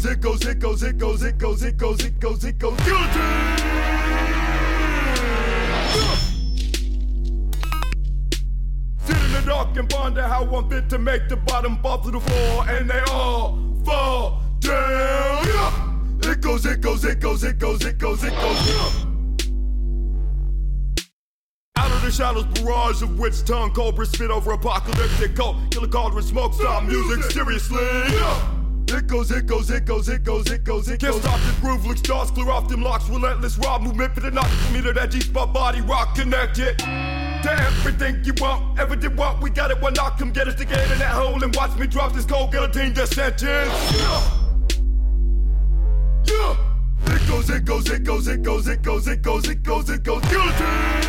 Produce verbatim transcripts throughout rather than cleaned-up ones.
goes, it goes, it goes, it goes, it goes, it goes, it goes, it goes, guillotine! Sit in the dark and ponder how I'm fit to make the bottom fall to the floor, and they all fall down. It goes, it goes, it goes, it goes, it goes, it goes. Out of the shadows, barrage of witch tongue, cobra spit over apocalyptic cold, killer cauldron smoke, stop music seriously. It goes, it goes, it goes, it goes, it goes, it goes. Can't stop the groove, licks jaws, clear off them locks, relentless raw movement for the knock, for me to that G-spot body rock connected. To everything you want, everything want, we got it, one knock, come get us to get in that hole and watch me drop this cold guillotine just sentence. Yeah. Yeah. It goes, it goes, it goes, it goes, it goes, it goes, it goes, it goes, guillotine!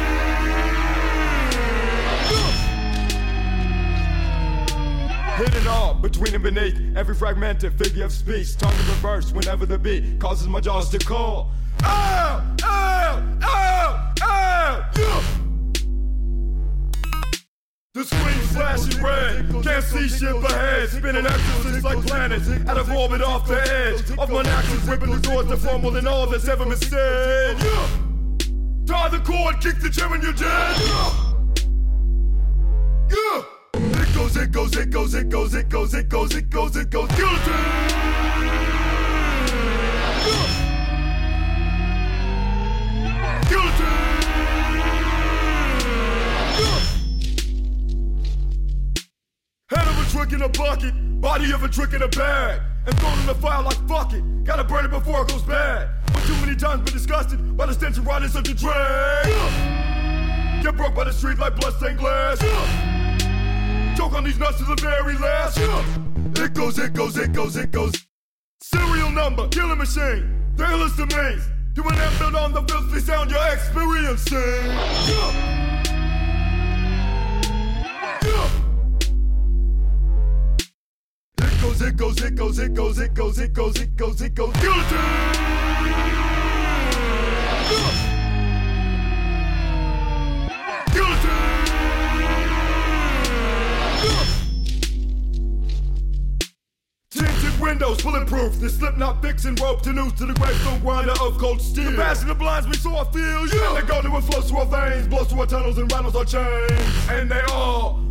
Hidden all between and beneath every fragmented figure of speech, tongue in reverse whenever the beat causes my jaws to call. Ow! Ow! Ow! Ow! Yeah! The screen flashing red, can't see shit ahead, spinning axles like planets, out of orbit off the edge of my axis, ripping the doors to form more than all that's ever been said. Yeah. Tie the cord, kick the chair and you're dead. Yeah. Yeah. It goes, it goes, it goes, it goes, it goes, it goes, it goes, it goes, guillotine! Yeah. Guillotine! Yeah. Head of a trick in a bucket, body of a trick in a bag, and thrown in the fire like fuck it. Gotta burn it before it goes bad. But too many times been disgusted by the stench of riding such a drag. Yeah. Get broke by the street like bloodstained glass. Yeah. Choke on these nuts to the very last. Yeah. It goes, it goes, it goes, it goes. Serial number, killing machine. The illest of means. Doing that build on the filthy sound you're experiencing. Yeah. Yeah. It goes, it goes, it goes, it goes, it goes, it goes, it goes, it goes, guillotine! Guillotine! Tinted windows, bulletproof, the slip not fixing rope to noose to the gravestone grinder of cold steel. The passion that blinds me so I feel, yeah. And they go to it flows through our veins, blows through our tunnels and rattles our chains. And they all